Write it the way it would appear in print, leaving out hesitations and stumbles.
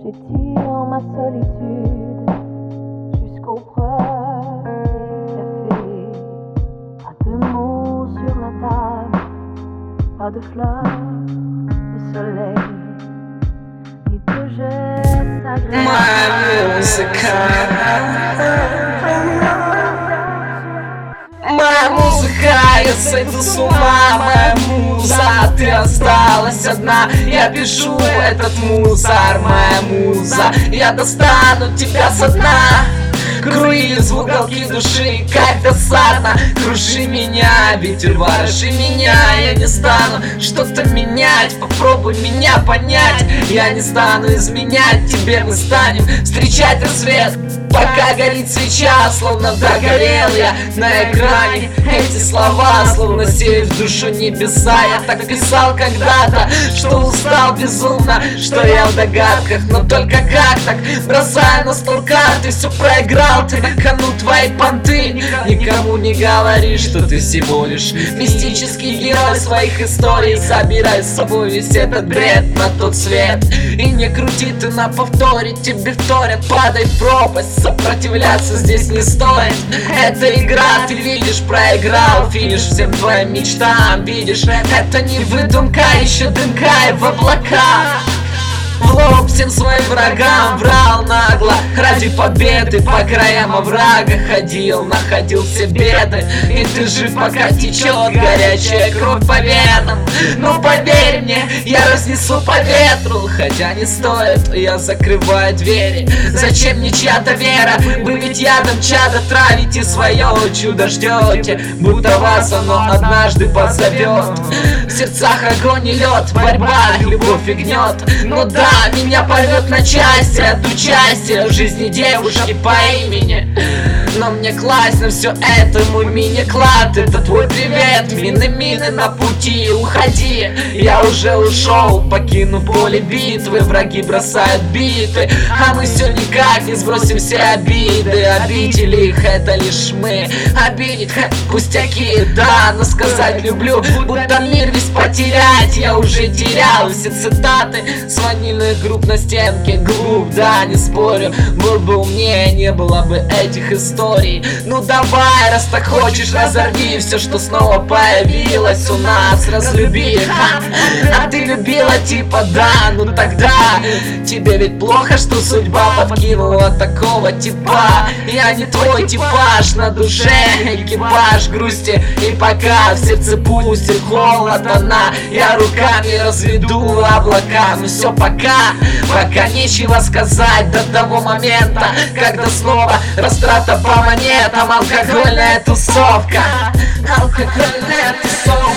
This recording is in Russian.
J'étire ma solitude jusqu'au premier café. Pas de mots sur la table, pas de fleurs, de soleil, ni de gestes agréables. Моя музыка, моя музыка, я сойду с ума, моя муза, ты осталась одна. Я пишу этот мусор, моя муза, я достану тебя со дна. Круиз в уголки души, как досадно. Кружи меня, ветер вороши меня. Я не стану что-то менять, попробуй меня понять. Я не стану изменять тебе, мы станем встречать рассвет. Пока горит свеча, словно догорел я на экране. Эти слова, словно сеют в душу небеса. Я так писал когда-то, что устал безумно, что я в догадках, но только как так? Бросая на стол карты, все проиграл, ты на кону твои понты. Никому не говори, что ты всего лишь мистический герой своих историй. Собирай с собой весь этот бред на тот свет, и не крути ты на повторе, тебе вторят, падай в пропасть. Сопротивляться здесь не стоит, это игра, ты видишь, проиграл финиш всем твоим мечтам. Видишь, это не выдумка, еще дымка и в облаках. В лоб всем своим врагам врал нагло ради победы, по краям оврага ходил, находил все беды. И ты жив, пока течет горячая кровь по венам. Но поверь мне, я разнесу по ветру, хотя не стоит, я закрываю двери. Зачем мне чья-то вера? Вы ведь ядом чада травите, свое чудо ждете, будто вас оно однажды позовет. В сердцах огонь и лед, борьба, любовь и гнет. Ну да, меня порвет на части от участия в жизни девушки по имени. Но мне класть на все это, мой мини-клад, это твой привет. Мины на пути, уходи, я уже ушел, покину поле битвы. Враги бросают биты, а мы все никак не сбросим все обиды. Обидели их, это лишь мы. Обидеть пустяки, да, но сказать люблю, будто мир весь потерять. Я уже терял все цитаты с ванильных групп на стенке. Глуп, да, не спорю, был бы умнее, не было бы этих историй. Ну давай, раз так хочешь, разорви все, что снова появилось у нас. Разлюби, а ты любила типа да, ну тогда тебе ведь плохо, что судьба подкинула такого типа. Я не твой типаж, на душе экипаж грусти, и пока в сердце пустит холод она, я руками разведу облака. Ну все, пока нечего сказать до того момента, когда снова растрата по монетам. Алкогольная тусовка, алкогольная тусовка.